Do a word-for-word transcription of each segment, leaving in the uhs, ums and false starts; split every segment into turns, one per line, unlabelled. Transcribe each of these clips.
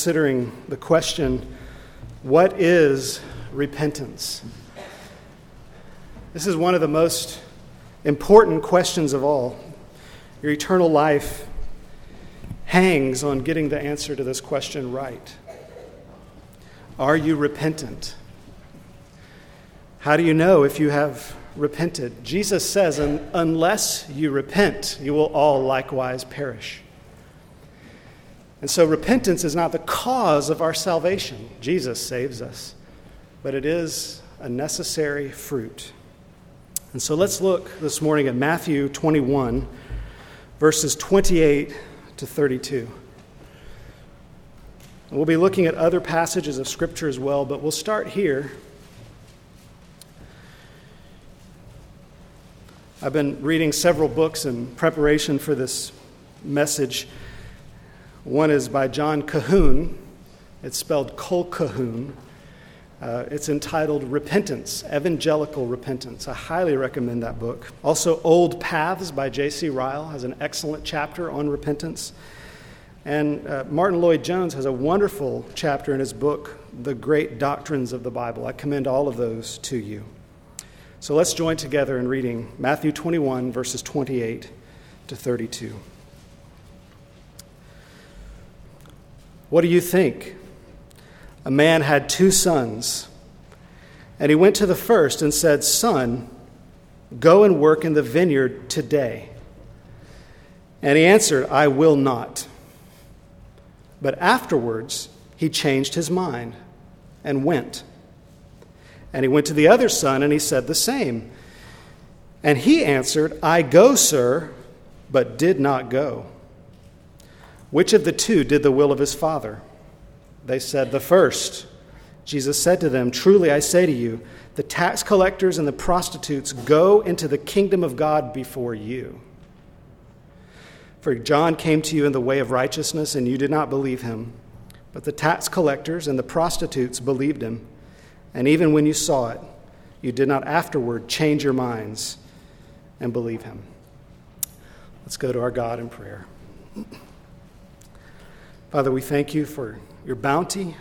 considering the question, what is repentance? This is one of the most important questions of all. Your eternal life hangs on getting the answer to this question right. Are you repentant? How do you know if you have repented? Jesus says, unless you repent, you will all likewise perish. And so repentance is not the cause of our salvation. Jesus saves us, but it is a necessary fruit. And so let's look this morning at Matthew twenty-one, verses twenty-eight to thirty-two. And we'll be looking at other passages of Scripture as well, but we'll start here. I've been reading several books in preparation for this message. One is by John Cahoon. It's spelled Colquhoun. Uh, it's entitled Repentance, Evangelical Repentance. I highly recommend that book. Also, Old Paths by J C Ryle has an excellent chapter on repentance. And uh, Martin Lloyd-Jones has a wonderful chapter in his book, The Great Doctrines of the Bible. I commend all of those to you. So let's join together in reading Matthew twenty-one, verses twenty-eight to thirty-two. What do you think? A man had two sons, and he went to the first and said, "Son, go and work in the vineyard today." And he answered, "I will not." But afterwards he changed his mind and went. And he went to the other son, and he said the same. And he answered, "I go, sir," but did not go. Which of the two did the will of his father? They said, "The first." Jesus said to them, "Truly I say to you, the tax collectors and the prostitutes go into the kingdom of God before you. For John came to you in the way of righteousness, and you did not believe him. But the tax collectors and the prostitutes believed him. And even when you saw it, you did not afterward change your minds and believe him." Let's go to our God in prayer. Father, we thank you for your bounty,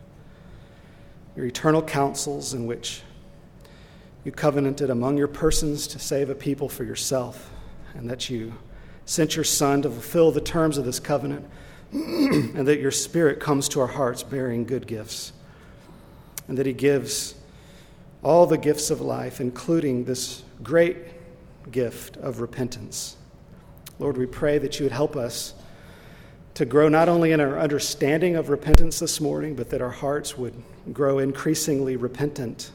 your eternal counsels in which you covenanted among your persons to save a people for yourself, and that you sent your Son to fulfill the terms of this covenant, and that your Spirit comes to our hearts bearing good gifts, and that he gives all the gifts of life, including this great gift of repentance. Lord, we pray that you would help us to grow not only in our understanding of repentance this morning, but that our hearts would grow increasingly repentant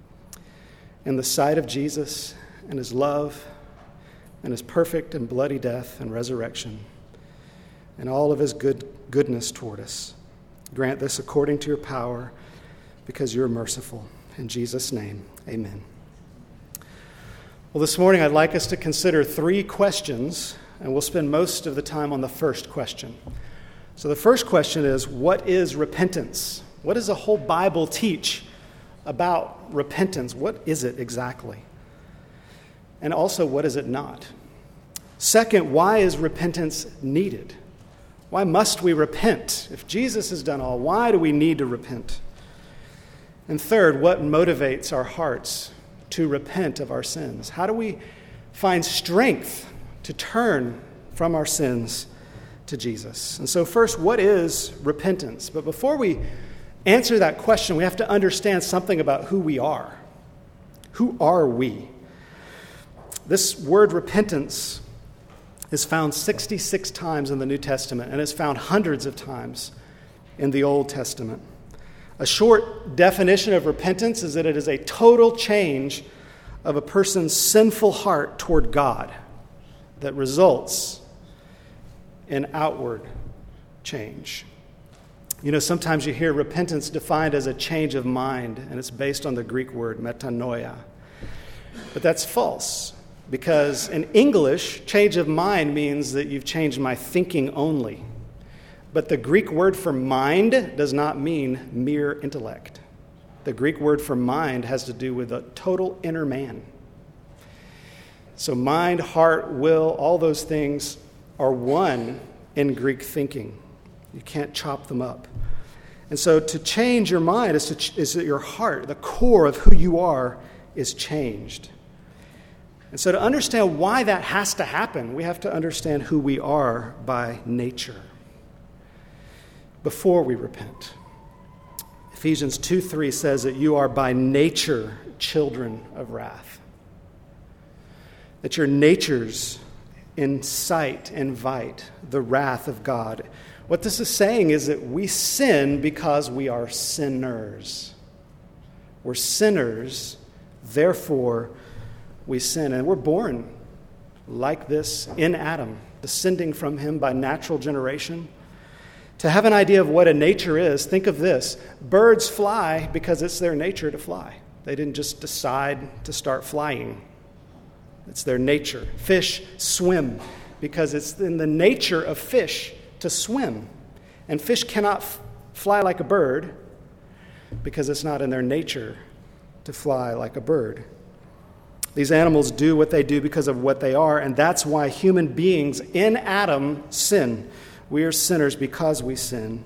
in the sight of Jesus and his love and his perfect and bloody death and resurrection and all of his good goodness toward us. Grant this according to your power, because you're merciful. In Jesus' name, amen. Well, this morning I'd like us to consider three questions, and we'll spend most of the time on the first question. So the first question is, what is repentance? What does the whole Bible teach about repentance? What is it exactly? And also, what is it not? Second, why is repentance needed? Why must we repent? If Jesus has done all, why do we need to repent? And third, what motivates our hearts to repent of our sins? How do we find strength to turn from our sins to Jesus? And so first, what is repentance? But before we answer that question, we have to understand something about who we are. Who are we? This word repentance is found sixty-six times in the New Testament and is found hundreds of times in the Old Testament. A short definition of repentance is that it is a total change of a person's sinful heart toward God that results in outward change. You know, sometimes you hear repentance defined as a change of mind, and it's based on the Greek word metanoia. But that's false, because in English, change of mind means that you've changed my thinking only. But the Greek word for mind does not mean mere intellect. The Greek word for mind has to do with a total inner man. So mind, heart, will, all those things are one in Greek thinking. You can't chop them up. And so to change your mind is, to, is that your heart, the core of who you are, is changed. And so to understand why that has to happen, we have to understand who we are by nature before we repent. Ephesians two three says that you are by nature children of wrath. That your natures incite, invite the wrath of God. What this is saying is that we sin because we are sinners. We're sinners, therefore we sin. And we're born like this in Adam, descending from him by natural generation. To have an idea of what a nature is, think of this. Birds fly because it's their nature to fly. They didn't just decide to start flying. It's their nature. Fish swim because it's in the nature of fish to swim. And fish cannot f- fly like a bird because it's not in their nature to fly like a bird. These animals do what they do because of what they are, and that's why human beings in Adam sin. We are sinners because we sin.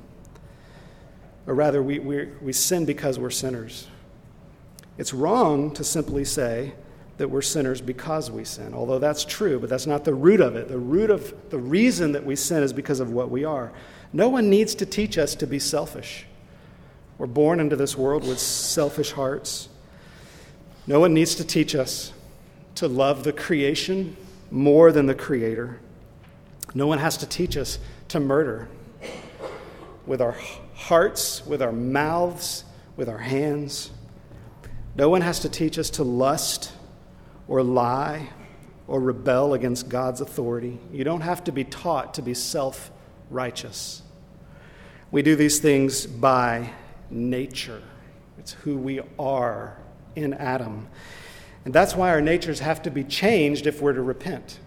Or rather, we, we, we sin because we're sinners. It's wrong to simply say that we're sinners because we sin, although that's true, but that's not the root of it. The root of the reason that we sin is because of what we are. No one needs to teach us to be selfish. We're born into this world with selfish hearts. No one needs to teach us to love the creation more than the Creator. No one has to teach us to murder with our hearts, with our mouths, with our hands. No one has to teach us to lust or lie or rebel against God's authority. You don't have to be taught to be self-righteous. We do these things by nature. It's who we are in Adam. And that's why our natures have to be changed if we're to repent.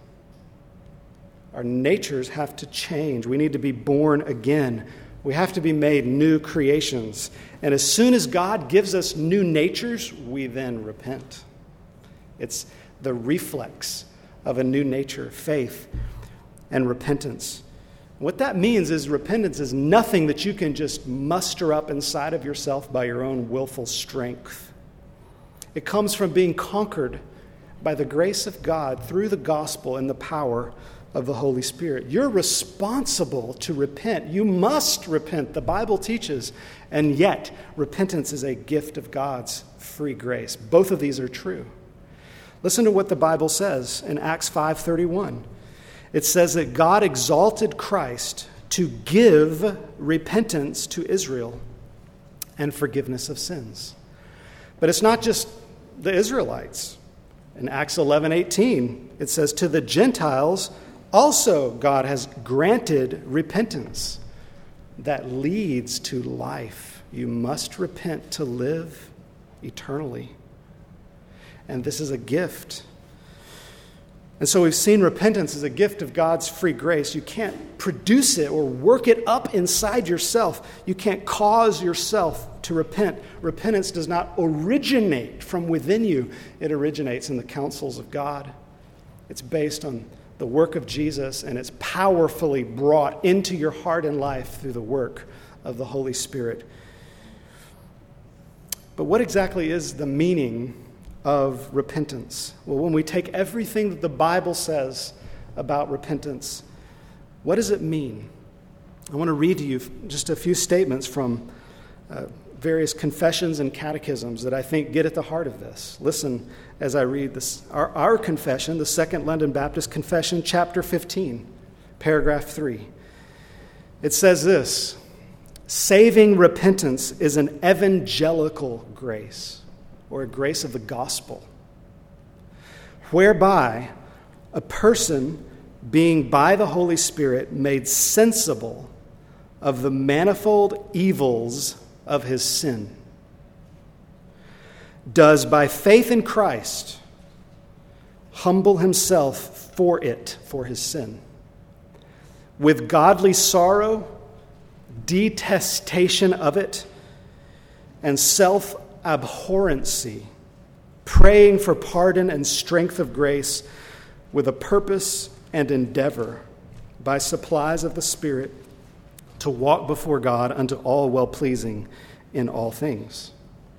Our natures have to change. We need to be born again. We have to be made new creations. And as soon as God gives us new natures, we then repent. It's the reflex of a new nature, faith and repentance. What that means is repentance is nothing that you can just muster up inside of yourself by your own willful strength. It comes from being conquered by the grace of God through the gospel and the power of the Holy Spirit. You're responsible to repent. You must repent, the Bible teaches, and yet repentance is a gift of God's free grace. Both of these are true. Listen to what the Bible says in Acts five thirty-one. It says that God exalted Christ to give repentance to Israel and forgiveness of sins. But it's not just the Israelites. In Acts eleven eighteen, it says, to the Gentiles also God has granted repentance that leads to life. You must repent to live eternally. And this is a gift. And so we've seen repentance as a gift of God's free grace. You can't produce it or work it up inside yourself. You can't cause yourself to repent. Repentance does not originate from within you. It originates in the counsels of God. It's based on the work of Jesus, and it's powerfully brought into your heart and life through the work of the Holy Spirit. But what exactly is the meaning of repentance? Well, when we take everything that the Bible says about repentance, what does it mean? I want to read to you just a few statements from uh, various confessions and catechisms that I think get at the heart of this. Listen as I read this. Our, our confession, the Second London Baptist Confession, chapter fifteen, paragraph three. It says this: saving repentance is an evangelical grace, or a grace of the gospel, whereby a person, being by the Holy Spirit made sensible of the manifold evils of his sin, does by faith in Christ humble himself for it, for his sin, with godly sorrow, detestation of it, and self-abhorrency, praying for pardon and strength of grace with a purpose and endeavor by supplies of the Spirit to walk before God unto all well-pleasing in all things.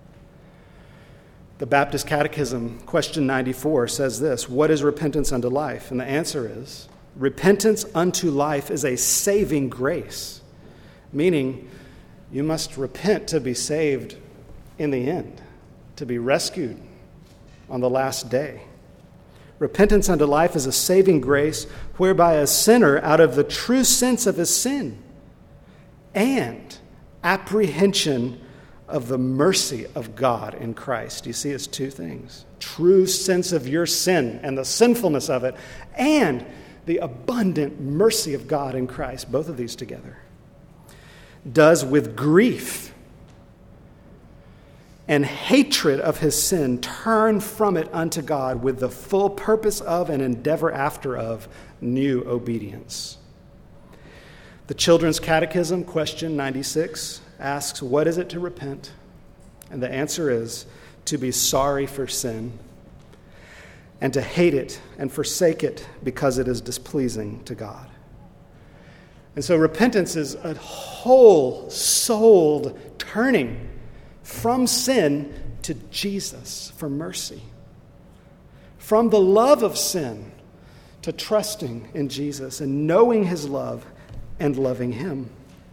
The Baptist Catechism, question ninety-four, says this: what is repentance unto life? And the answer is, repentance unto life is a saving grace, meaning you must repent to be saved in the end, to be rescued on the last day. Repentance unto life is a saving grace whereby a sinner, out of the true sense of his sin and apprehension of the mercy of God in Christ. You see, it's two things. True sense of your sin and the sinfulness of it, and the abundant mercy of God in Christ, both of these together, does with grief and hatred of his sin turn from it unto God with the full purpose of and endeavor after of new obedience. The Children's Catechism, question ninety-six, asks, what is it to repent? And the answer is to be sorry for sin and to hate it and forsake it because it is displeasing to God. And so repentance is a whole-souled turning from sin to Jesus for mercy. From the love of sin to trusting in Jesus and knowing his love and loving him.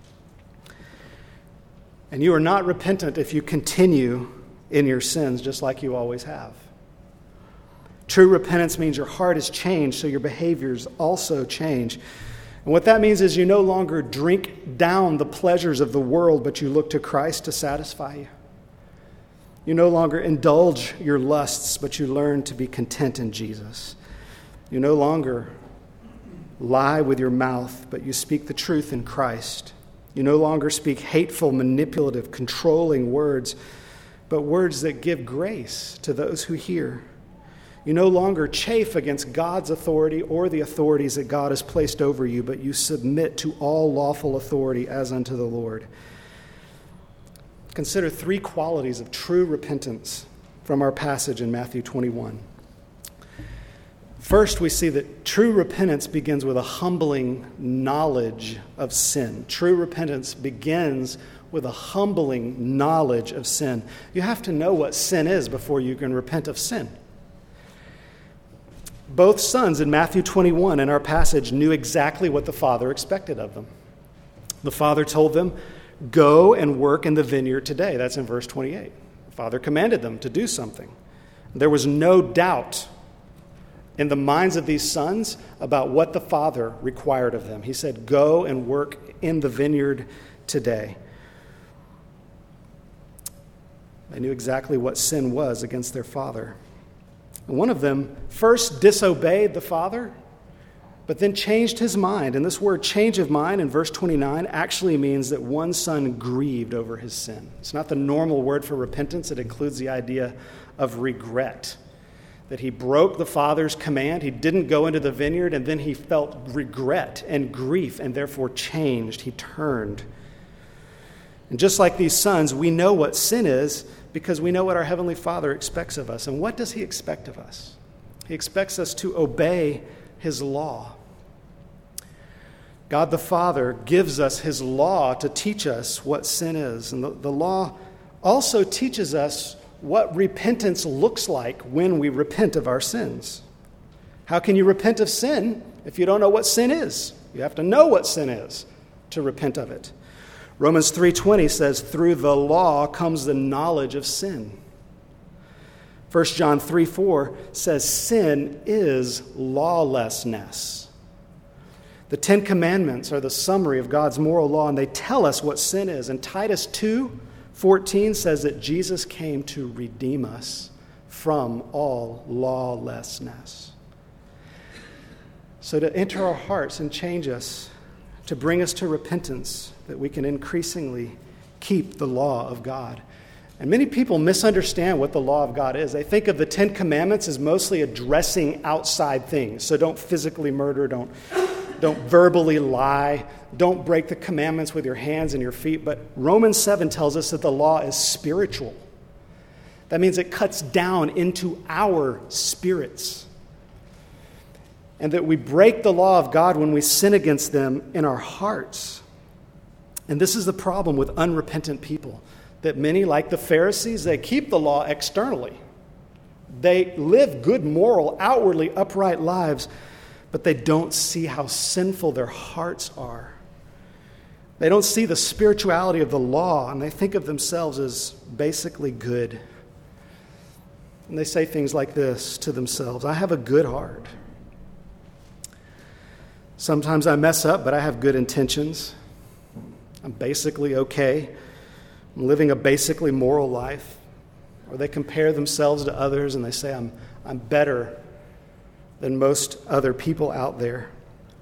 And you are not repentant if you continue in your sins just like you always have. True repentance means your heart is changed, so your behaviors also change. And what that means is you no longer drink down the pleasures of the world, but you look to Christ to satisfy you. You no longer indulge your lusts, but you learn to be content in Jesus. You no longer lie with your mouth, but you speak the truth in Christ. You no longer speak hateful, manipulative, controlling words, but words that give grace to those who hear. You no longer chafe against God's authority or the authorities that God has placed over you, but you submit to all lawful authority as unto the Lord. Consider three qualities of true repentance from our passage in Matthew twenty-one. First, we see that true repentance begins with a humbling knowledge of sin. True repentance begins with a humbling knowledge of sin. You have to know what sin is before you can repent of sin. Both sons in Matthew twenty-one in our passage knew exactly what the Father expected of them. The Father told them, go and work in the vineyard today. That's in verse twenty-eight. The Father commanded them to do something. There was no doubt in the minds of these sons about what the Father required of them. He said, go and work in the vineyard today. They knew exactly what sin was against their father. And one of them first disobeyed the Father, but then changed his mind. And this word change of mind in verse twenty-nine actually means that one son grieved over his sin. It's not the normal word for repentance. It includes the idea of regret. That he broke the Father's command, he didn't go into the vineyard, and then he felt regret and grief and therefore changed. He turned. And just like these sons, we know what sin is because we know what our Heavenly Father expects of us. And what does he expect of us? He expects us to obey his law. God the Father gives us his law to teach us what sin is. And the, the law also teaches us what repentance looks like when we repent of our sins. How can you repent of sin if you don't know what sin is? You have to know what sin is to repent of it. Romans three twenty says, through the law comes the knowledge of sin. First John three four says, sin is lawlessness. The Ten Commandments are the summary of God's moral law, and they tell us what sin is. And Titus two fourteen says that Jesus came to redeem us from all lawlessness. So to enter our hearts and change us, to bring us to repentance, that we can increasingly keep the law of God. And many people misunderstand what the law of God is. They think of the Ten Commandments as mostly addressing outside things. So don't physically murder, don't Don't verbally lie. Don't break the commandments with your hands and your feet. But Romans seven tells us that the law is spiritual. That means it cuts down into our spirits. And that we break the law of God when we sin against them in our hearts. And this is the problem with unrepentant people, that many, like the Pharisees, they keep the law externally. They live good, moral, outwardly upright lives, but they don't see how sinful their hearts are. They don't see the spirituality of the law, and they think of themselves as basically good. And they say things like this to themselves: I have a good heart. Sometimes I mess up, but I have good intentions. I'm basically okay. I'm living a basically moral life. Or they compare themselves to others and they say, I'm, I'm better than most other people out there.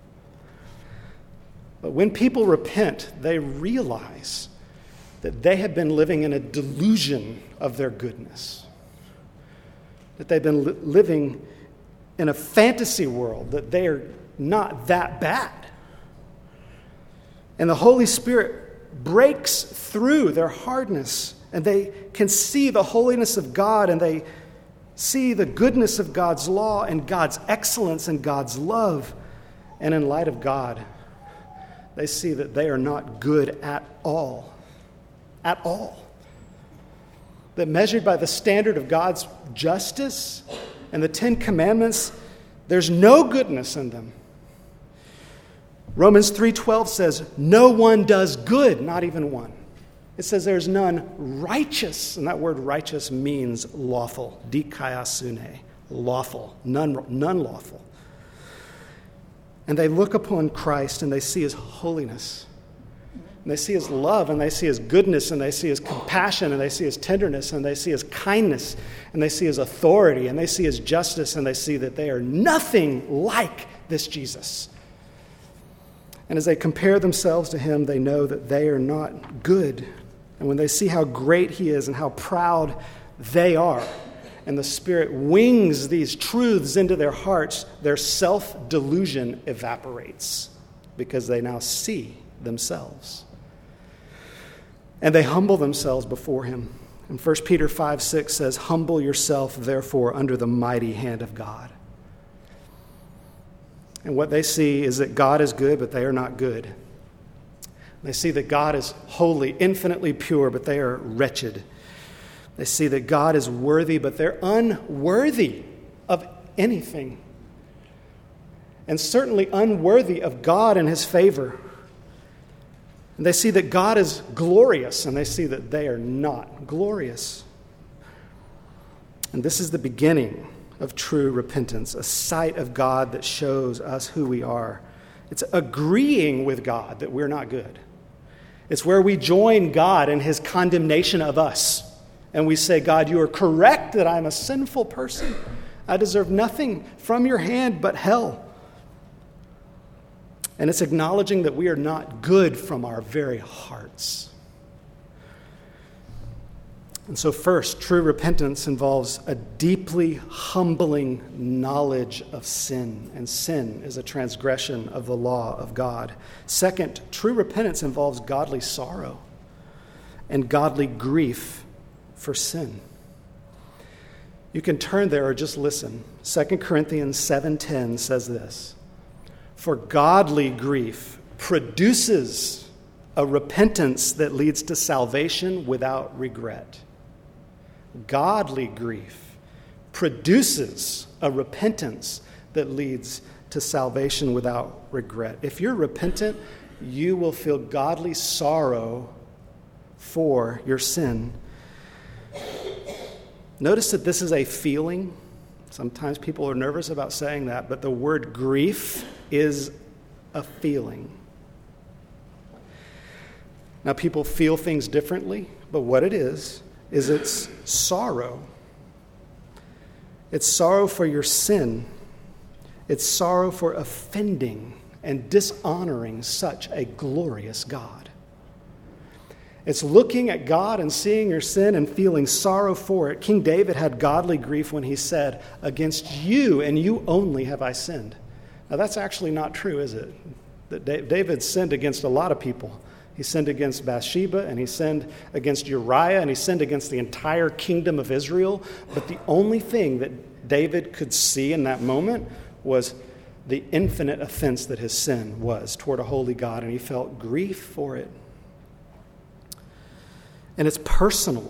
But when people repent, they realize that they have been living in a delusion of their goodness. That they've been li- living in a fantasy world, that they are not that bad. And the Holy Spirit breaks through their hardness, and they can see the holiness of God, and they see the goodness of God's law and God's excellence and God's love. And in light of God, they see that they are not good at all. At all. That measured by the standard of God's justice and the Ten Commandments, there's no goodness in them. Romans three twelve says, no one does good, not even one. It says there's none righteous, and that word righteous means lawful, dikaiosune, lawful, none, none lawful. And they look upon Christ and they see his holiness, and they see his love, and they see his goodness, and they see his compassion, and they see his tenderness, and they see his kindness, and they see his authority, and they see his justice, and they see that they are nothing like this Jesus. And as they compare themselves to him, they know that they are not good. And when they see how great he is and how proud they are, and the Spirit wings these truths into their hearts, their self-delusion evaporates because they now see themselves. And they humble themselves before him. And First Peter five six says, humble yourself, therefore, under the mighty hand of God. And what they see is that God is good, but they are not good. They see that God is holy, infinitely pure, but they are wretched. They see that God is worthy, but they're unworthy of anything. And certainly unworthy of God and his favor. And they see that God is glorious, and they see that they are not glorious. And this is the beginning of true repentance, a sight of God that shows us who we are. It's agreeing with God that we're not good. It's where we join God in his condemnation of us. And we say, God, you are correct that I'm a sinful person. I deserve nothing from your hand but hell. And it's acknowledging that we are not good from our very hearts. And so first, true repentance involves a deeply humbling knowledge of sin, and sin is a transgression of the law of God. Second, true repentance involves godly sorrow and godly grief for sin. You can turn there or just listen. Second Corinthians seven ten says this: for godly grief produces a repentance that leads to salvation without regret. Godly grief produces a repentance that leads to salvation without regret. If you're repentant, you will feel godly sorrow for your sin. Notice that this is a feeling. Sometimes people are nervous about saying that, but the word grief is a feeling. Now, people feel things differently, but what it is, is it's sorrow. It's sorrow for your sin. It's sorrow for offending and dishonoring such a glorious God. It's looking at God and seeing your sin and feeling sorrow for it. King David had godly grief when he said, against you and you only have I sinned. Now that's actually not true, is it? That David sinned against a lot of people. He sinned against Bathsheba, and he sinned against Uriah, and he sinned against the entire kingdom of Israel. But the only thing that David could see in that moment was the infinite offense that his sin was toward a holy God, and he felt grief for it. And it's personal.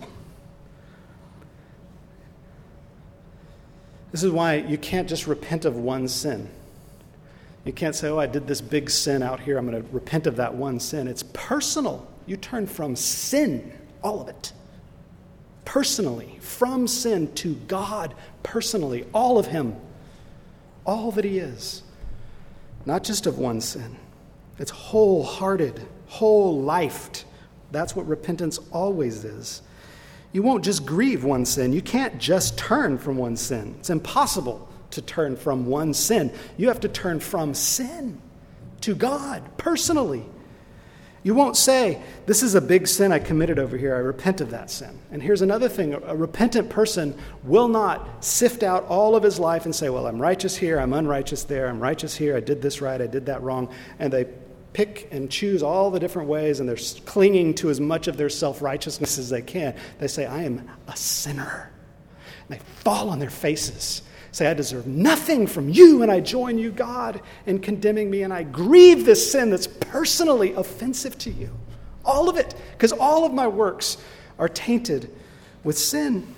This is why you can't just repent of one sin. You can't say, oh, I did this big sin out here. I'm going to repent of that one sin. It's personal. You turn from sin, all of it, personally, from sin to God personally, all of him, all that he is, not just of one sin. It's wholehearted, whole-lifed. That's what repentance always is. You won't just grieve one sin. You can't just turn from one sin. It's impossible to turn from one sin. You have to turn from sin to God personally. You won't say, this is a big sin I committed over here. I repent of that sin. And here's another thing. A repentant person will not sift out all of his life and say, well, I'm righteous here, I'm unrighteous there, I'm righteous here, I did this right, I did that wrong. And they pick and choose all the different ways, and they're clinging to as much of their self-righteousness as they can. They say, I am a sinner. And they fall on their faces. Say, I deserve nothing from you, and I join you, God, in condemning me, and I grieve this sin that's personally offensive to you. All of it, because all of my works are tainted with sin.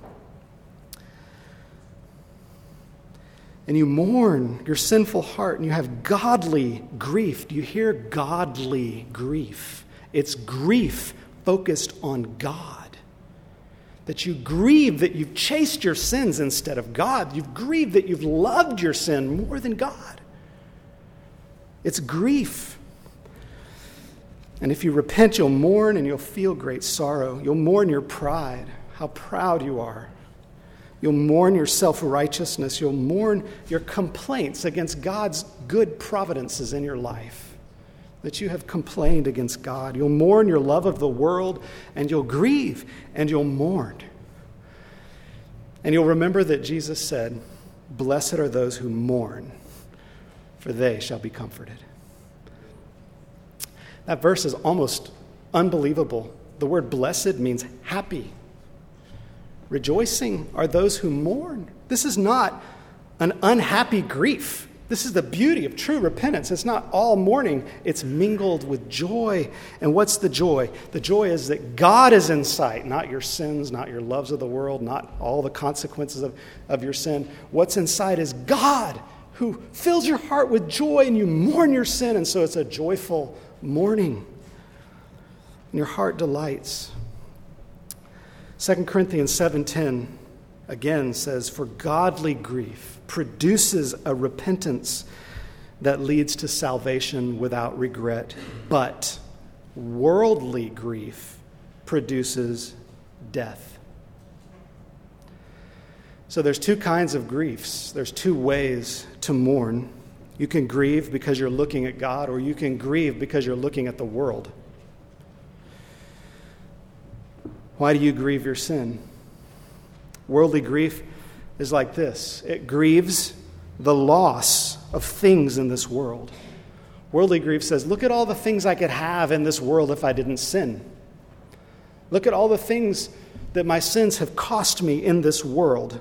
And you mourn your sinful heart, and you have godly grief. Do you hear godly grief? It's grief focused on God. That you grieve that you've chased your sins instead of God. You've grieved that you've loved your sin more than God. It's grief. And if you repent, you'll mourn and you'll feel great sorrow. You'll mourn your pride, how proud you are. You'll mourn your self-righteousness. You'll mourn your complaints against God's good providences in your life. That you have complained against God. You'll mourn your love of the world, and you'll grieve, and you'll mourn. And you'll remember that Jesus said, blessed are those who mourn, for they shall be comforted. That verse is almost unbelievable. The word blessed means happy. Rejoicing are those who mourn. This is not an unhappy grief. This is the beauty of true repentance. It's not all mourning. It's mingled with joy. And what's the joy? The joy is that God is in sight, not your sins, not your loves of the world, not all the consequences of, of your sin. What's in sight is God, who fills your heart with joy, and you mourn your sin, and so it's a joyful mourning. And your heart delights. Second Corinthians seven ten again says, for godly grief produces a repentance that leads to salvation without regret, but worldly grief produces death. So there's two kinds of griefs. There's two ways to mourn. You can grieve because you're looking at God, or you can grieve because you're looking at the world. Why do you grieve your sin? Worldly grief is like this. It grieves the loss of things in this world. Worldly grief says, look at all the things I could have in this world if I didn't sin. Look at all the things that my sins have cost me in this world.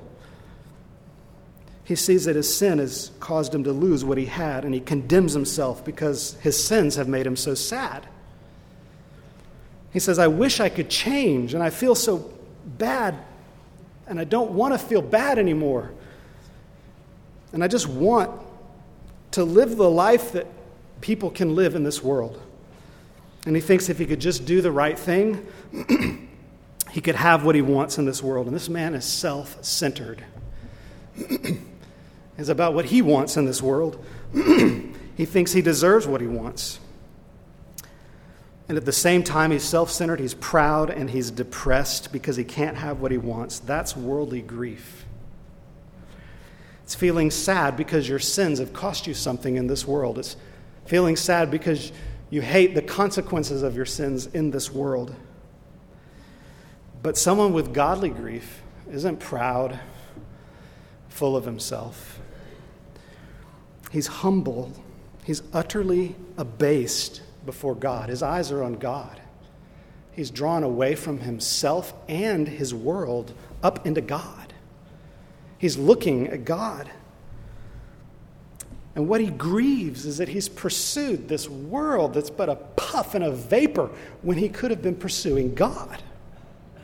He sees that his sin has caused him to lose what he had, and he condemns himself because his sins have made him so sad. He says, I wish I could change, and I feel so bad, and I don't want to feel bad anymore. And I just want to live the life that people can live in this world. And he thinks if he could just do the right thing, he could have what he wants in this world. And this man is self-centered. It's about what he wants in this world. He thinks he deserves what he wants. And at the same time, he's self-centered, he's proud, and he's depressed because he can't have what he wants. That's worldly grief. It's feeling sad because your sins have cost you something in this world. It's feeling sad because you hate the consequences of your sins in this world. But someone with godly grief isn't proud, full of himself. He's humble. He's utterly abased before God. His eyes are on God. He's drawn away from himself and his world up into God. He's looking at God. And what he grieves is that he's pursued this world that's but a puff and a vapor when he could have been pursuing God.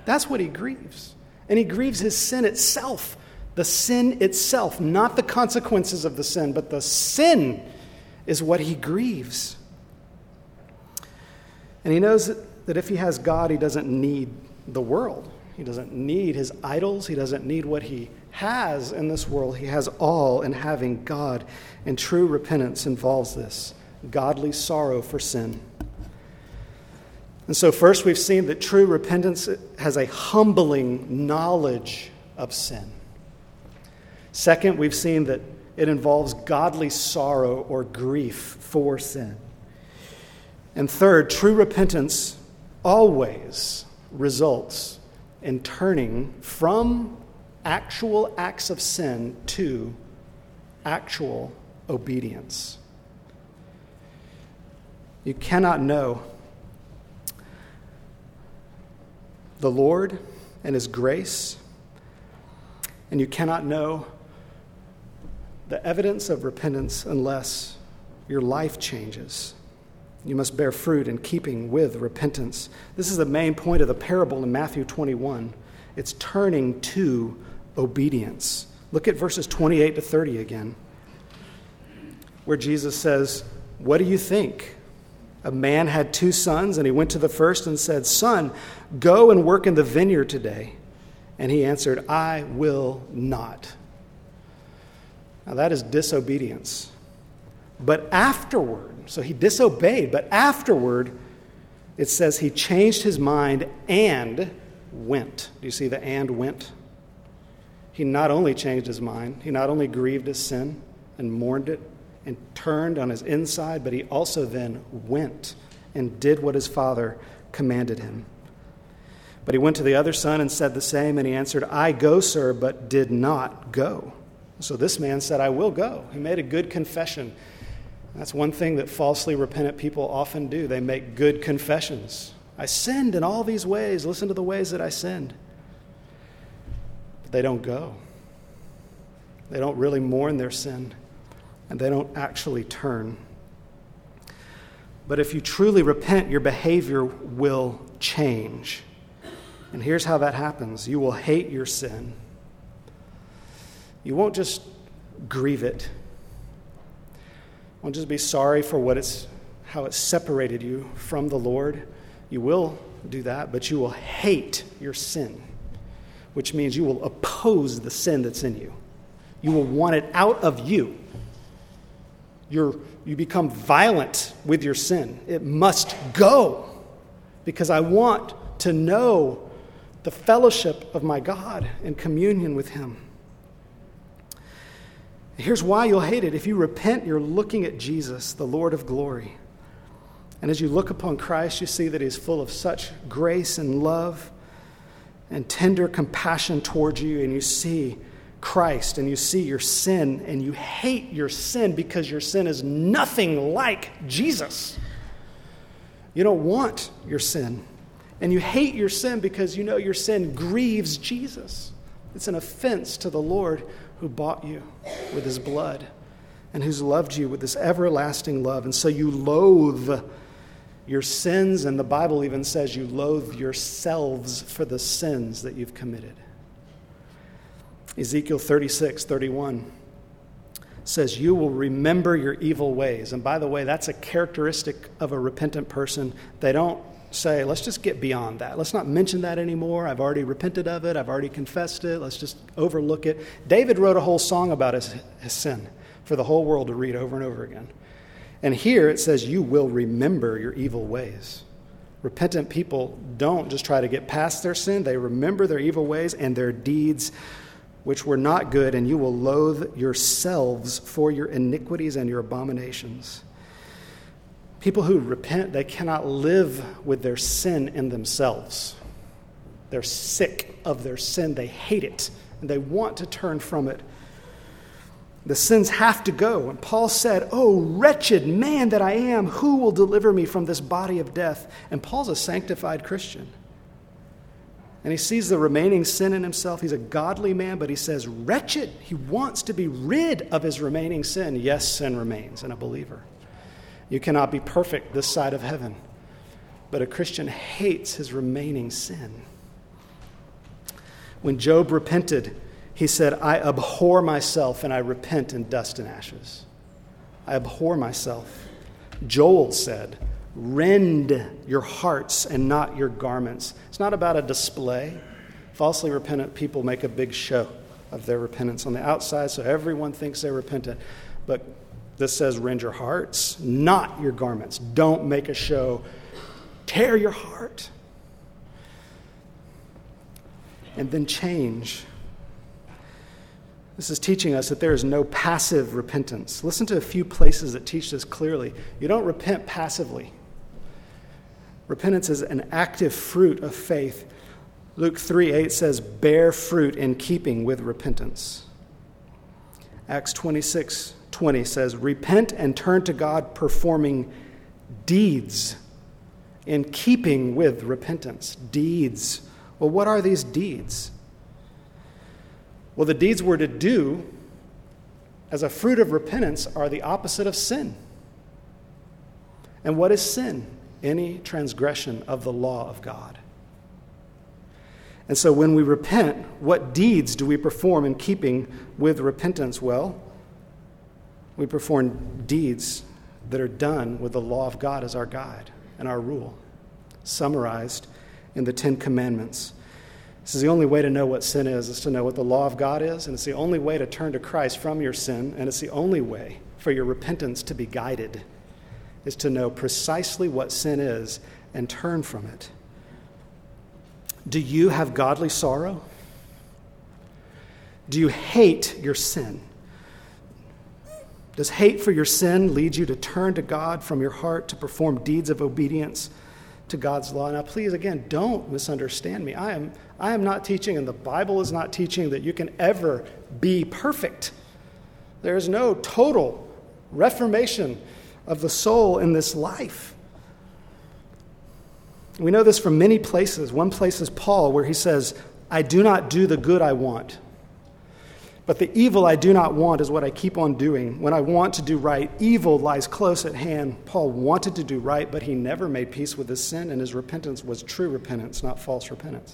That's what he grieves. And he grieves his sin itself. The sin itself, not the consequences of the sin, but the sin is what he grieves. And he knows that, that if he has God, he doesn't need the world. He doesn't need his idols. He doesn't need what he has in this world. He has all in having God. And true repentance involves this, godly sorrow for sin. And so first we've seen that true repentance has a humbling knowledge of sin. Second, we've seen that it involves godly sorrow or grief for sin. And third, true repentance always results in turning from actual acts of sin to actual obedience. You cannot know the Lord and his grace, and you cannot know the evidence of repentance unless your life changes. You must bear fruit in keeping with repentance. This is the main point of the parable in Matthew twenty-one. It's turning to obedience. Look at verses twenty-eight to thirty again, where Jesus says, "What do you think? A man had two sons, and he went to the first and said, 'Son, go and work in the vineyard today.' And he answered, 'I will not.'" Now that is disobedience. But afterward, so he disobeyed, but afterward, it says he changed his mind and went. Do you see the "and went"? He not only changed his mind, he not only grieved his sin and mourned it and turned on his inside, but he also then went and did what his father commanded him. But he went to the other son and said the same, and he answered, "I go, sir," but did not go. So this man said, "I will go." He made a good confession. That's one thing that falsely repentant people often do. They make good confessions. I sinned in all these ways. Listen to the ways that I sinned. But they don't go. They don't really mourn their sin, and they don't actually turn. But if you truly repent, your behavior will change. And here's how that happens. You will hate your sin. You won't just grieve it. You won't just be sorry for what it's, how it separated you from the Lord. You will do that, but you will hate your sin, which means you will oppose the sin that's in you. You will want it out of you. You're, you become violent with your sin. It must go because I want to know the fellowship of my God and communion with him. Here's why you'll hate it. If you repent, you're looking at Jesus, the Lord of glory. And as you look upon Christ, you see that he's full of such grace and love and tender compassion towards you. And you see Christ and you see your sin and you hate your sin because your sin is nothing like Jesus. You don't want your sin. And you hate your sin because you know your sin grieves Jesus. It's an offense to the Lord who bought you with his blood and who's loved you with this everlasting love. And so you loathe your sins, and the Bible even says you loathe yourselves for the sins that you've committed. Ezekiel thirty-six, thirty-one says, "You will remember your evil ways." And by the way, that's a characteristic of a repentant person. They don't say, let's just get beyond that. Let's not mention that anymore. I've already repented of it. I've already confessed it. Let's just overlook it. David wrote a whole song about his, his sin for the whole world to read over and over again. And here it says, you will remember your evil ways. Repentant people don't just try to get past their sin. They remember their evil ways and their deeds which were not good, and you will loathe yourselves for your iniquities and your abominations. People who repent, they cannot live with their sin in themselves. They're sick of their sin. They hate it, and they want to turn from it. The sins have to go. And Paul said, "Oh, wretched man that I am, who will deliver me from this body of death?" And Paul's a sanctified Christian. And he sees the remaining sin in himself. He's a godly man, but he says, wretched. He wants to be rid of his remaining sin. Yes, sin remains in a believer. You cannot be perfect this side of heaven. But a Christian hates his remaining sin. When Job repented, he said, I abhor myself and I repent in dust and ashes. I abhor myself. Joel said, rend your hearts and not your garments. It's not about a display. Falsely repentant people make a big show of their repentance on the outside, so everyone thinks they're repentant. But this says, rend your hearts, not your garments. Don't make a show. Tear your heart. And then change. This is teaching us that there is no passive repentance. Listen to a few places that teach this clearly. You don't repent passively. Repentance is an active fruit of faith. Luke three eight says, bear fruit in keeping with repentance. Acts twenty-six twenty says, repent and turn to God, performing deeds in keeping with repentance. Deeds. Well, what are these deeds? Well, the deeds we're to do as a fruit of repentance are the opposite of sin. And what is sin? Any transgression of the law of God. And so when we repent, what deeds do we perform in keeping with repentance? Well, we perform deeds that are done with the law of God as our guide and our rule, summarized in the Ten Commandments. This is the only way to know what sin is, is to know what the law of God is, and it's the only way to turn to Christ from your sin, and it's the only way for your repentance to be guided, is to know precisely what sin is and turn from it. Do you have godly sorrow? Do you hate your sin? Does hate for your sin lead you to turn to God from your heart to perform deeds of obedience to God's law? Now, please, again, don't misunderstand me. I am, I am not teaching, and the Bible is not teaching that you can ever be perfect. There is no total reformation of the soul in this life. We know this from many places. One place is Paul, where he says, I do not do the good I want, but the evil I do not want is what I keep on doing. When I want to do right, evil lies close at hand. Paul wanted to do right, but he never made peace with his sin, and his repentance was true repentance, not false repentance.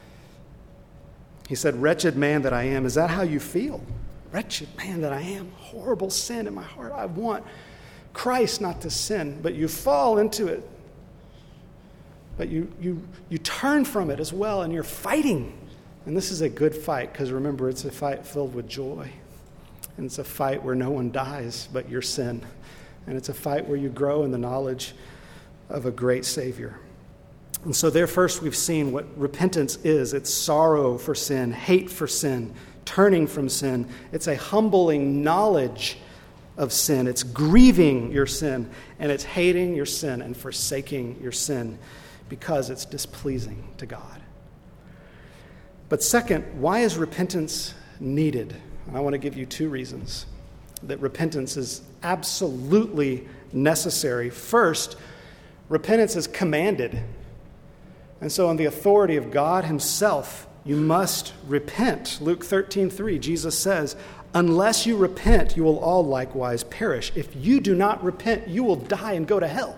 He said, wretched man that I am. Is that how you feel? Wretched man that I am. Horrible sin in my heart. I want Christ, not to sin, but you fall into it. But you, you, you turn from it as well, and you're fighting. And this is a good fight, because remember, it's a fight filled with joy. And it's a fight where no one dies but your sin. And it's a fight where you grow in the knowledge of a great Savior. And so there first we've seen what repentance is. It's sorrow for sin, hate for sin, turning from sin. It's a humbling knowledge of sin. It's grieving your sin, and it's hating your sin and forsaking your sin because it's displeasing to God. But second, why is repentance needed? I want to give you two reasons that repentance is absolutely necessary. First, repentance is commanded. And so on the authority of God himself, you must repent. Luke thirteen three, Jesus says, unless you repent, you will all likewise perish. If you do not repent, you will die and go to hell.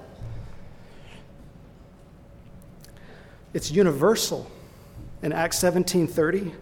It's universal. In Acts seventeen thirty,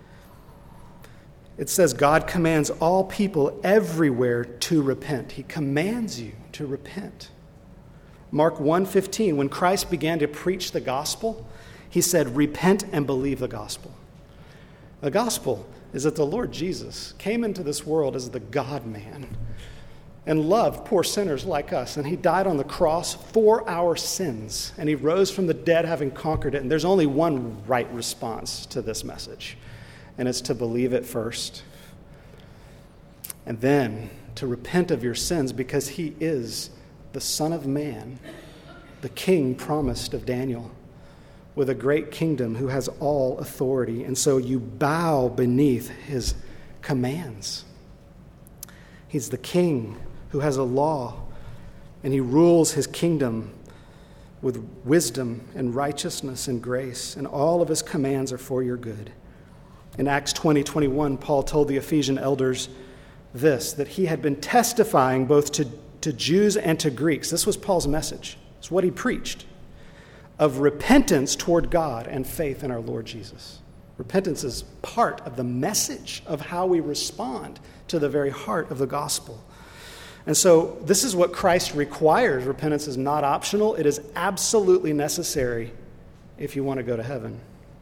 it says God commands all people everywhere to repent. He commands you to repent. Mark one fifteen, when Christ began to preach the gospel, he said, repent and believe the gospel. The gospel is that the Lord Jesus came into this world as the God-man and loved poor sinners like us. And he died on the cross for our sins. And he rose from the dead having conquered it. And there's only one right response to this message. And it's to believe it first. And then to repent of your sins, because he is the Son of Man, the King promised of Daniel, with a great kingdom who has all authority. And so you bow beneath his commands. He's the King who has a law, and he rules his kingdom with wisdom and righteousness and grace, and all of his commands are for your good. In Acts twenty twenty-one, Paul told the Ephesian elders this, that he had been testifying both to, to Jews and to Greeks. This was Paul's message. It's what he preached, of repentance toward God and faith in our Lord Jesus. Repentance is part of the message of how we respond to the very heart of the gospel. And so this is what Christ requires. Repentance is not optional. It is absolutely necessary if you want to go to heaven.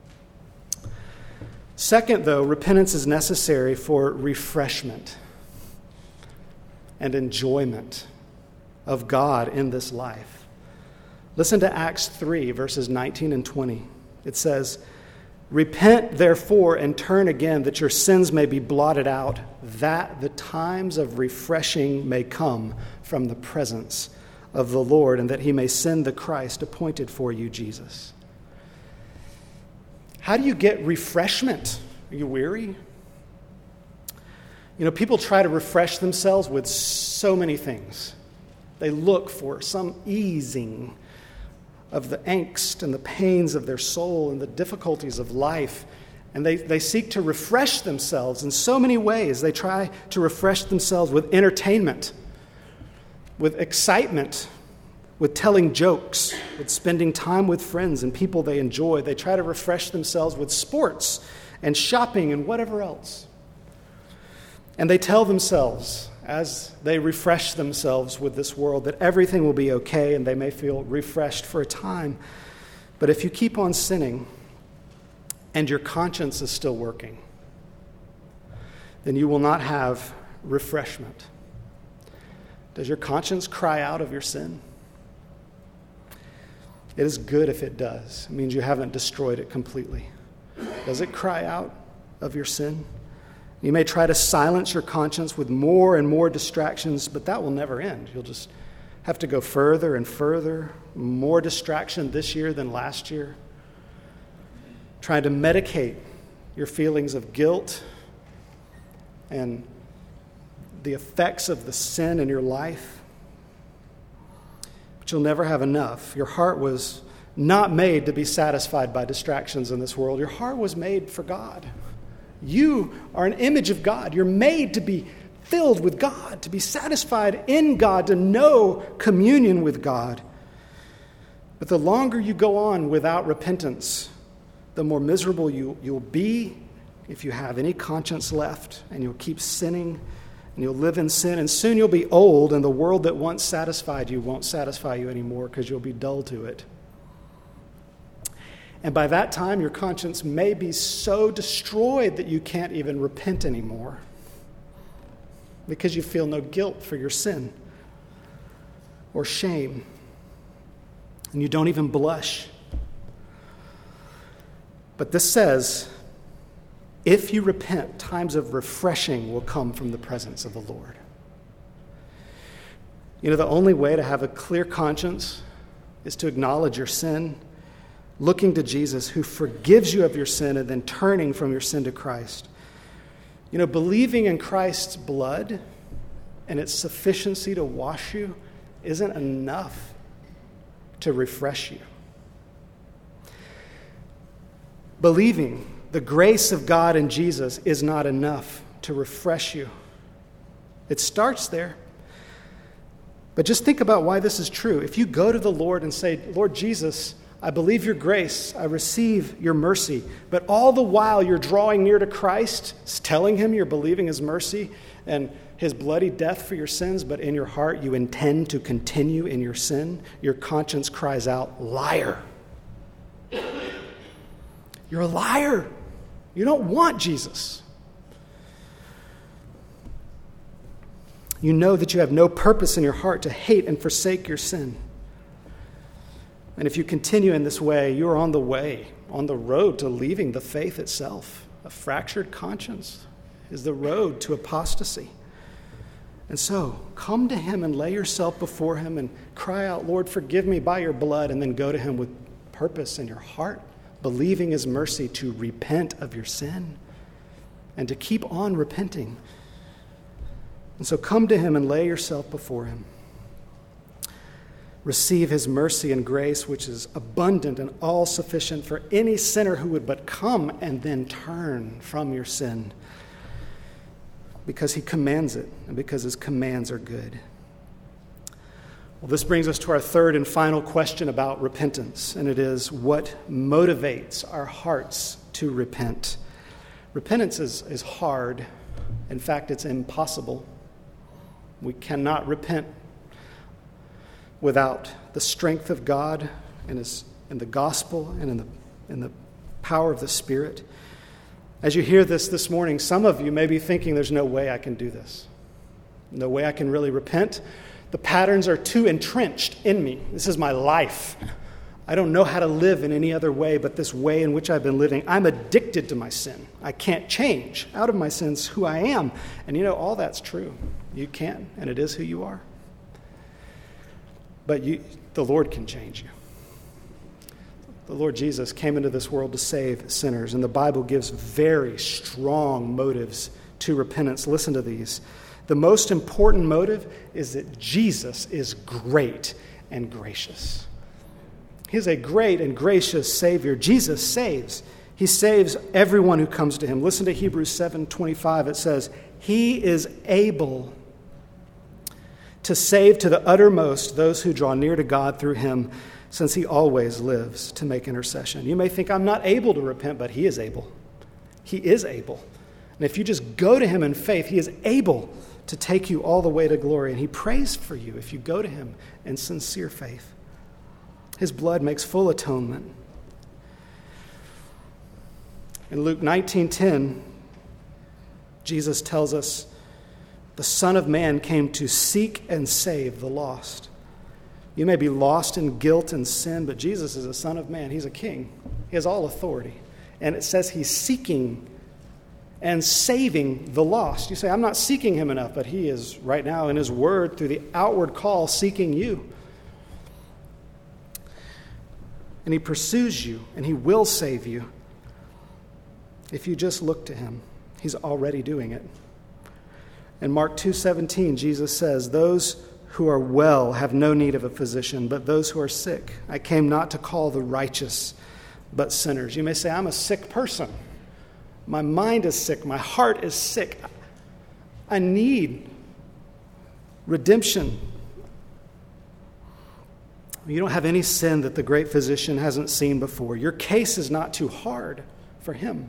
Second, though, repentance is necessary for refreshment and enjoyment of God in this life. Listen to Acts three, verses nineteen and twenty. It says, "Repent, therefore, and turn again, that your sins may be blotted out, that the times of refreshing may come from the presence of the Lord, and that he may send the Christ appointed for you, Jesus." How do you get refreshment? Are you weary? You know, people try to refresh themselves with so many things. They look for some easing of the angst and the pains of their soul and the difficulties of life. And they, they seek to refresh themselves in so many ways. They try to refresh themselves with entertainment, with excitement, with telling jokes, with spending time with friends and people they enjoy. They try to refresh themselves with sports and shopping and whatever else. And they tell themselves, as they refresh themselves with this world, that everything will be okay and they may feel refreshed for a time. But if you keep on sinning and your conscience is still working, then you will not have refreshment. Does your conscience cry out of your sin? It is good if it does. It means you haven't destroyed it completely. Does it cry out of your sin? You may try to silence your conscience with more and more distractions, but that will never end. You'll just have to go further and further, more distraction this year than last year. Trying to medicate your feelings of guilt and the effects of the sin in your life. But you'll never have enough. Your heart was not made to be satisfied by distractions in this world. Your heart was made for God. You are an image of God. You're made to be filled with God, to be satisfied in God, to know communion with God. But the longer you go on without repentance, the more miserable you, you'll be if you have any conscience left, and you'll keep sinning, and you'll live in sin, and soon you'll be old, and the world that once satisfied you won't satisfy you anymore because you'll be dull to it. And by that time, your conscience may be so destroyed that you can't even repent anymore because you feel no guilt for your sin or shame, and you don't even blush. But this says, if you repent, times of refreshing will come from the presence of the Lord. You know, the only way to have a clear conscience is to acknowledge your sin, looking to Jesus who forgives you of your sin, and then turning from your sin to Christ. You know, believing in Christ's blood and its sufficiency to wash you isn't enough to refresh you. Believing the grace of God in Jesus is not enough to refresh you. It starts there. But just think about why this is true. If you go to the Lord and say, Lord Jesus, I believe your grace, I receive your mercy, but all the while you're drawing near to Christ, telling him you're believing his mercy and his bloody death for your sins, but in your heart you intend to continue in your sin, your conscience cries out, liar. You're a liar. You don't want Jesus. You know that you have no purpose in your heart to hate and forsake your sin. And if you continue in this way, you're on the way, on the road to leaving the faith itself. A fractured conscience is the road to apostasy. And so, come to him and lay yourself before him and cry out, Lord, forgive me by your blood, and then go to him with purpose in your heart, believing his mercy to repent of your sin and to keep on repenting. And so come to him and lay yourself before him. Receive his mercy and grace, which is abundant and all-sufficient for any sinner who would but come and then turn from your sin, because he commands it and because his commands are good. Well, this brings us to our third and final question about repentance, and it is, what motivates our hearts to repent. Repentance is, is hard. In fact, it's impossible. We cannot repent without the strength of God and his, in the gospel and in the, in the power of the Spirit. As you hear this this morning, some of you may be thinking, there's no way I can do this. No way I can really repent. The patterns are too entrenched in me. This is my life. I don't know how to live in any other way but this way in which I've been living. I'm addicted to my sin. I can't change out of my sins who I am. And you know, all that's true. You can, and it is who you are. But you, the Lord can change you. The Lord Jesus came into this world to save sinners, and the Bible gives very strong motives to repentance. Listen to these. The most important motive is that Jesus is great and gracious. He's a great and gracious Savior. Jesus saves. He saves everyone who comes to him. Listen to Hebrews seven twenty-five. It says, he is able to save to the uttermost those who draw near to God through him, since he always lives to make intercession. You may think, I'm not able to repent, but he is able. He is able. And if you just go to him in faith, he is able to take you all the way to glory. And he prays for you if you go to him in sincere faith. His blood makes full atonement. In Luke nineteen ten, Jesus tells us, the Son of Man came to seek and save the lost. You may be lost in guilt and sin, but Jesus is a Son of Man. He's a king. He has all authority. And it says he's seeking and saving the lost. You say, I'm not seeking him enough, but he is right now in his word through the outward call seeking you. And he pursues you, and he will save you. If you just look to him, he's already doing it. In Mark two seventeen, Jesus says, those who are well have no need of a physician, but those who are sick. I came not to call the righteous, but sinners. You may say, I'm a sick person. My mind is sick. My heart is sick. I need redemption. You don't have any sin that the great physician hasn't seen before. Your case is not too hard for him.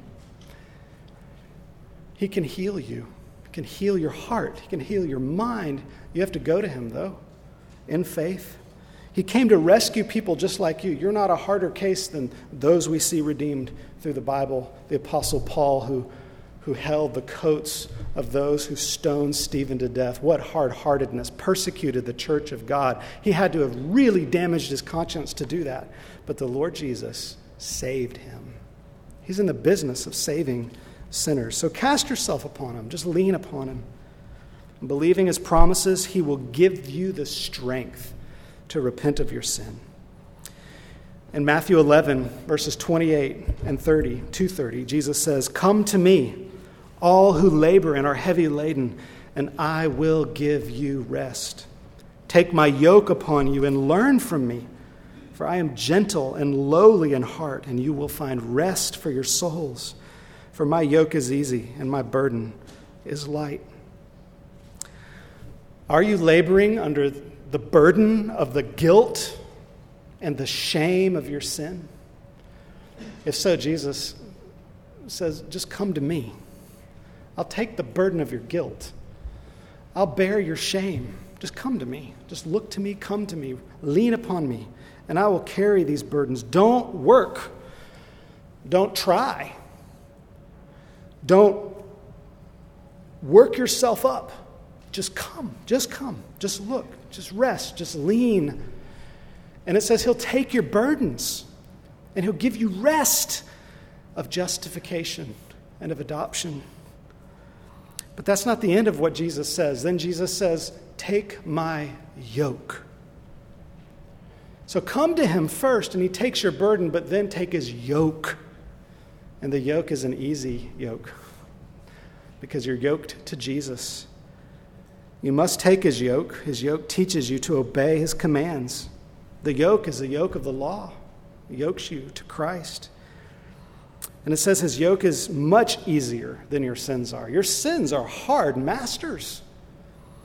He can heal you. He can heal your heart. He can heal your mind. You have to go to him, though, in faith. He came to rescue people just like you. You're not a harder case than those we see redeemed through the Bible. The Apostle Paul, who, who held the coats of those who stoned Stephen to death. What hard-heartedness, persecuted the church of God. He had to have really damaged his conscience to do that. But the Lord Jesus saved him. He's in the business of saving sinners. So cast yourself upon him. Just lean upon him. Believing his promises, he will give you the strength to repent of your sin. In Matthew eleven, verses twenty-eight and thirty, two thirty, Jesus says, come to me, all who labor and are heavy laden, and I will give you rest. Take my yoke upon you and learn from me, for I am gentle and lowly in heart, and you will find rest for your souls. For my yoke is easy and my burden is light. Are you laboring under the burden of the guilt and the shame of your sin? If so, Jesus says, just come to me. I'll take the burden of your guilt. I'll bear your shame. Just come to me. Just look to me, come to me, lean upon me, and I will carry these burdens. Don't work. Don't try. Don't work yourself up. Just come. Just come. Just look. Just rest. Just lean. And it says he'll take your burdens and he'll give you rest of justification and of adoption. But that's not the end of what Jesus says. Then Jesus says, take my yoke. So come to him first and he takes your burden, but then take his yoke. And the yoke is an easy yoke because you're yoked to Jesus. You must take his yoke. His yoke teaches you to obey his commands. The yoke is the yoke of the law. It yokes you to Christ. And it says his yoke is much easier than your sins are. Your sins are hard masters.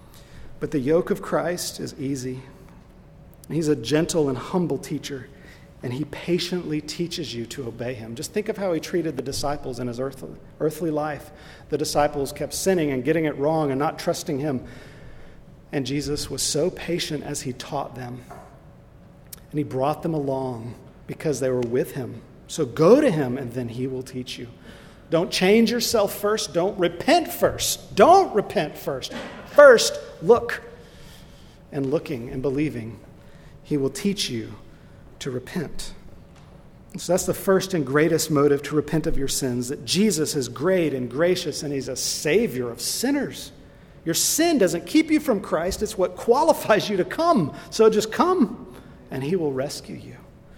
But the yoke of Christ is easy. He's a gentle and humble teacher. and he patiently teaches you to obey him. Just think of how he treated the disciples in his earthly, earthly life. The disciples kept sinning and getting it wrong and not trusting him. And Jesus was so patient as he taught them. And he brought them along because they were with him. So go to him and then he will teach you. Don't change yourself first. Don't repent first. Don't repent first. First, look. And looking and believing, he will teach you to repent. So that's the first and greatest motive to repent of your sins, that Jesus is great and gracious and he's a savior of sinners. Your sin doesn't keep you from Christ. It's what qualifies you to come. So just come and he will rescue you.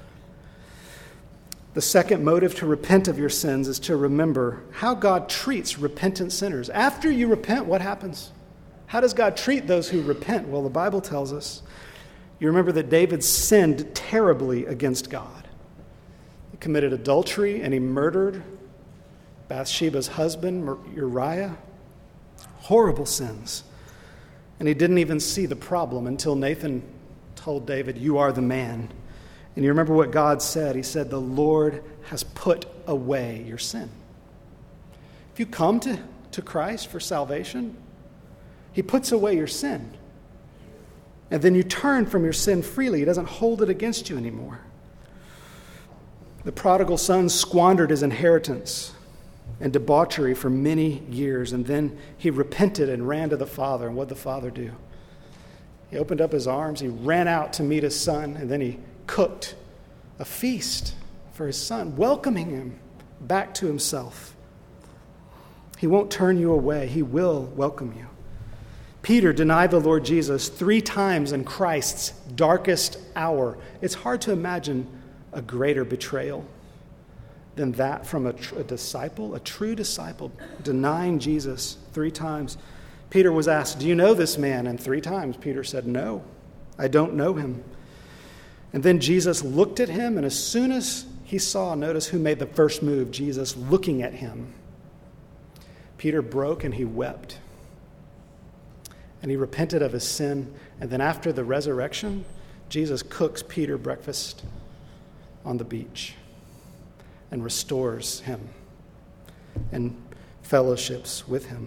The second motive to repent of your sins is to remember how God treats repentant sinners. After you repent, what happens? How does God treat those who repent? Well, the Bible tells us. You remember that David sinned terribly against God. He committed adultery and he murdered Bathsheba's husband, Uriah. Horrible sins. And he didn't even see the problem until Nathan told David, "You are the man." And you remember what God said. He said, "The Lord has put away your sin." If you come to, to Christ for salvation, he puts away your sin. And then you turn from your sin freely. He doesn't hold it against you anymore. The prodigal son squandered his inheritance and debauchery for many years. And then he repented and ran to the Father. And what did the Father do? He opened up his arms. He ran out to meet his son. And then he cooked a feast for his son, welcoming him back to himself. He won't turn you away. He will welcome you. Peter denied the Lord Jesus three times in Christ's darkest hour. It's hard to imagine a greater betrayal than that from a, tr- a disciple, a true disciple, denying Jesus three times. Peter was asked, "Do you know this man?" And three times Peter said, "No, I don't know him." And then Jesus looked at him, and as soon as he saw, notice who made the first move, Jesus looking at him. Peter broke and he wept. And he repented of his sin. And then after the resurrection, Jesus cooks Peter breakfast on the beach and restores him and fellowships with him.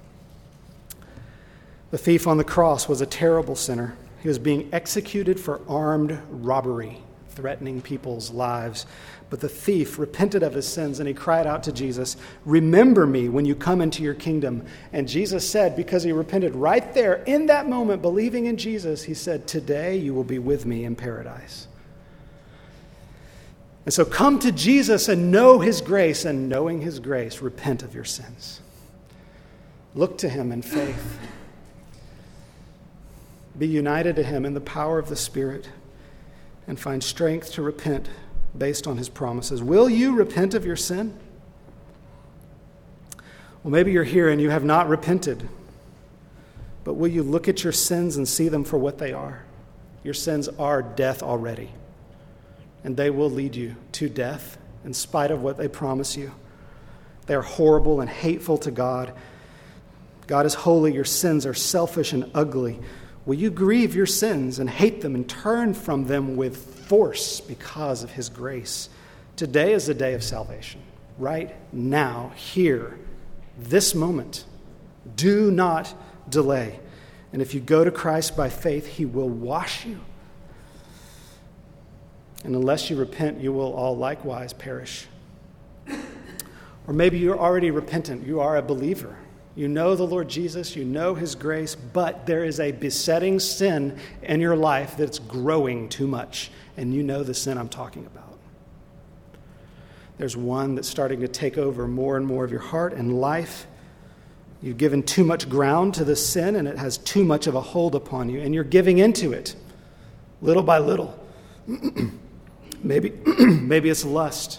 The thief on the cross was a terrible sinner. He was being executed for armed robbery, threatening people's lives. But the thief repented of his sins and he cried out to Jesus, "Remember me when you come into your kingdom." And Jesus said, because he repented right there in that moment, believing in Jesus, he said, "Today you will be with me in paradise." And so come to Jesus and know his grace, and knowing his grace, repent of your sins. Look to him in faith. Be united to him in the power of the Spirit and find strength to repent based on his promises. Will you repent of your sin? Well, maybe you're here and you have not repented, but will you look at your sins and see them for what they are? Your sins are death already, and they will lead you to death in spite of what they promise you. They are horrible and hateful to God. God is holy. Your sins are selfish and ugly. Will you grieve your sins and hate them and turn from them with force because of his grace? Today is the day of salvation. Right now, here, this moment. Do not delay. And if you go to Christ by faith, he will wash you. And unless you repent, you will all likewise perish. Or maybe you're already repentant. You are a believer. You know the Lord Jesus, you know his grace, but there is a besetting sin in your life that's growing too much, and you know the sin I'm talking about. There's one that's starting to take over more and more of your heart and life. You've given too much ground to this sin, and it has too much of a hold upon you, and you're giving into it little by little. maybe, maybe it's lust,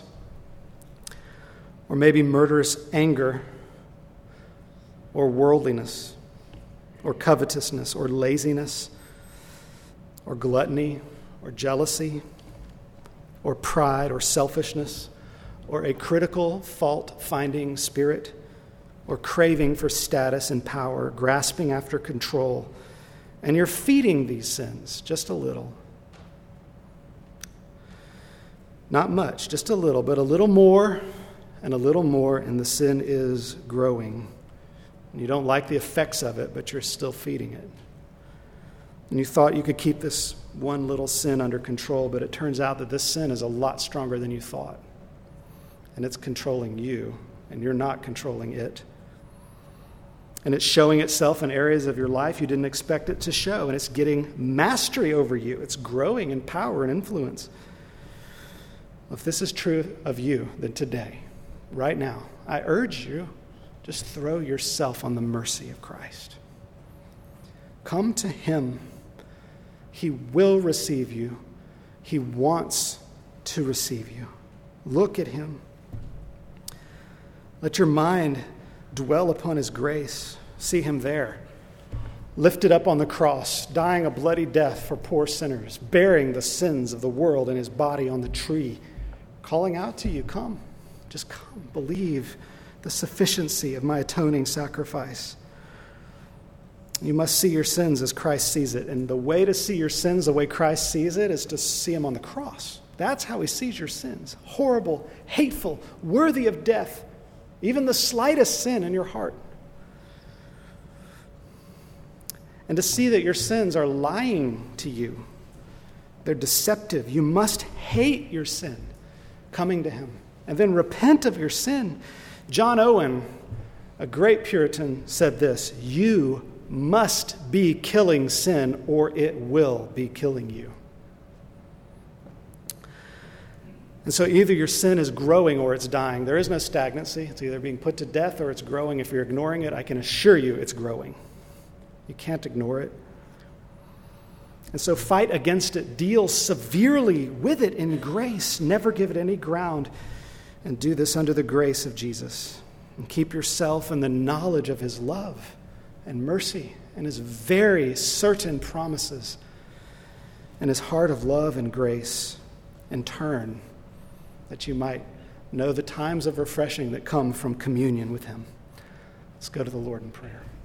or maybe murderous anger, or worldliness, or covetousness, or laziness, or gluttony, or jealousy, or pride, or selfishness, or a critical, fault-finding spirit, or craving for status and power, grasping after control. And you're feeding these sins just a little. Not much, just a little, but a little more and a little more, and the sin is growing. And you don't like the effects of it, but you're still feeding it. And you thought you could keep this one little sin under control, but it turns out that this sin is a lot stronger than you thought. And it's controlling you, and you're not controlling it. And it's showing itself in areas of your life you didn't expect it to show, and it's getting mastery over you. It's growing in power and influence. If this is true of you, then today, right now, I urge you, just throw yourself on the mercy of Christ. Come to him. He will receive you. He wants to receive you. Look at him. Let your mind dwell upon his grace. See him there, lifted up on the cross, dying a bloody death for poor sinners, bearing the sins of the world in his body on the tree, calling out to you, come, just come, believe the sufficiency of my atoning sacrifice. You must see your sins as Christ sees it. And the way to see your sins the way Christ sees it is to see him on the cross. That's how he sees your sins. Horrible, hateful, worthy of death. Even the slightest sin in your heart. And to see that your sins are lying to you. They're deceptive. You must hate your sin coming to him. And then repent of your sin. John Owen, a great Puritan, said this: you must be killing sin or it will be killing you. And so either your sin is growing or it's dying. There is no stagnancy. It's either being put to death or it's growing. If you're ignoring it, I can assure you it's growing. You can't ignore it. And so fight against it. Deal severely with it in grace. Never give it any ground. And do this under the grace of Jesus. And keep yourself in the knowledge of his love and mercy and his very certain promises and his heart of love and grace, and turn that you might know the times of refreshing that come from communion with him. Let's go to the Lord in prayer.